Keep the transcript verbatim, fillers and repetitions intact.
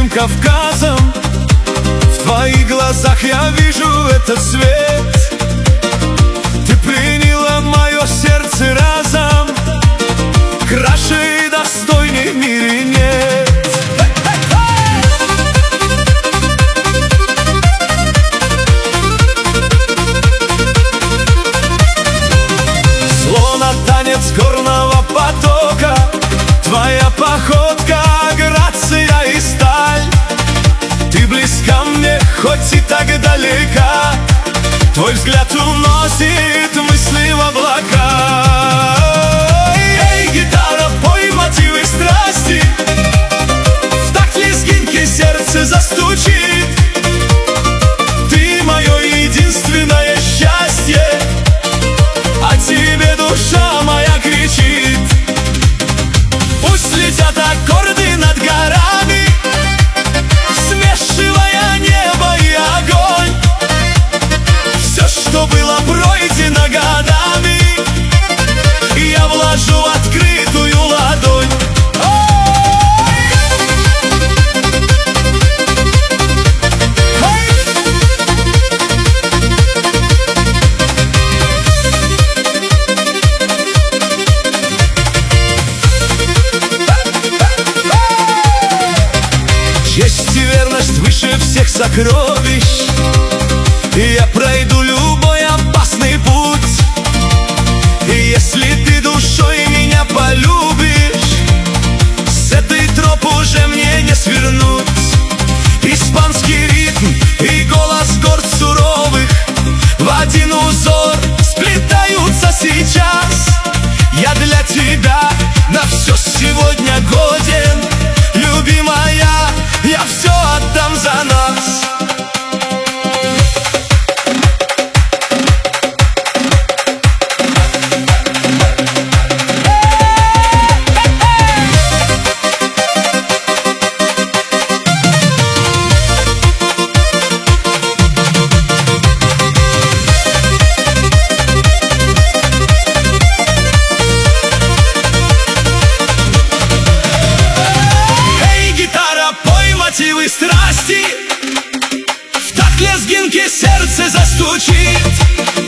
Кавказом. В твоих глазах я вижу этот свет. Ты приняла мое сердце разом. Краше и достойней в мире нет. Словно танец горного потока, твоя походка, грация и сталь. Ты близка мне, хоть и так далека. Твой взгляд уносит мысли в облака. Эй, гитара, пой мотивы страсти. В такт лезгинки сердце застучит. Ты мое единственное счастье, о тебе душа моя кричит. Пусть летят аккорды над горами, смешивая небо и огонь. Все, что было пройдено годами, я вложу в открытую ладонь. Честь и верность выше всех сокровищ, и я пройду любой опасный путь. И если ты душой меня полюбишь, с этой тропы уже мне не свернуть. Испанский ритм и голос гор суровых в один узор сплетаются сейчас. Я для тебя на все сегодня годен, любимая, я все отдам за нас. Мотивы страсти, в такт лезгинки сердце застучит.